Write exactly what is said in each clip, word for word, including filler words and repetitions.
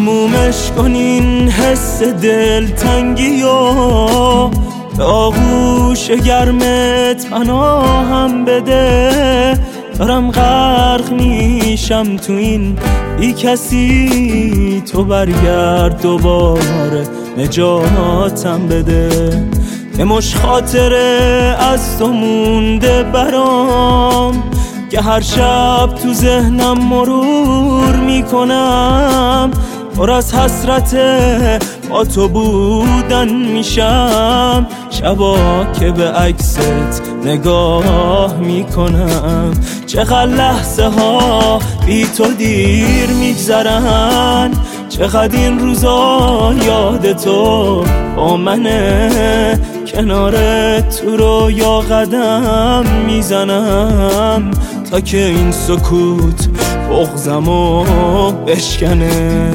تمومش کنین حس دلتنگی و به آغوش گرمت پناهم بده. دارم غرق میشم تو این بی کسی، تو برگرد دوباره نجاتم بده. یه مش خاطره از تو مونده برام که هر شب تو ذهنم مرور میکنم. پر از حسرت با تو بودن میشم، شبا که به عکست نگاه میکنم. چقدر لحظه ها بی تو دیر میگذرن، چقدر این روزا یاد تو با منه. کنار تو رو یا قدم میزنم تا که این سکوت بغضمو بشکنه.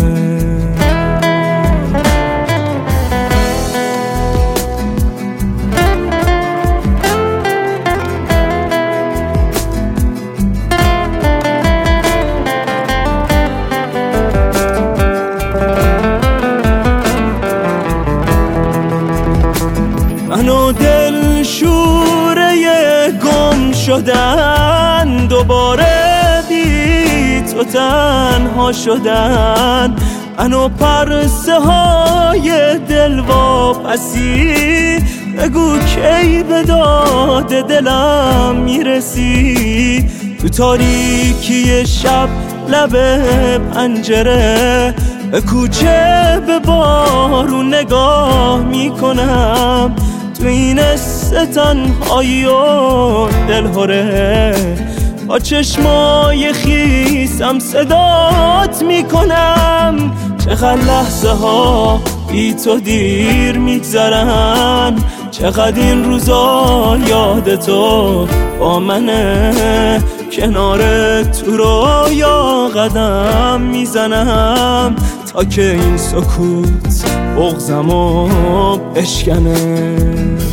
منو دل شوره گم شدن، دوباره بی تو تنها شدن. منو پرسه های دل واپسی، بگو کی به داد دلم میرسی. تو تاریکی شب لب پنجره، به کوچه به بارون نگاه میکنم. تو این تنهایی و دلهره، با چشمای خیسم صدات میکنم. چقدر لحظه ها بی تو دیر میگذرن، چقدر این روزا یاد تو با منه. کنار تو رو یا قدم میزنم تا که این سکوت بغضمو بشکنه.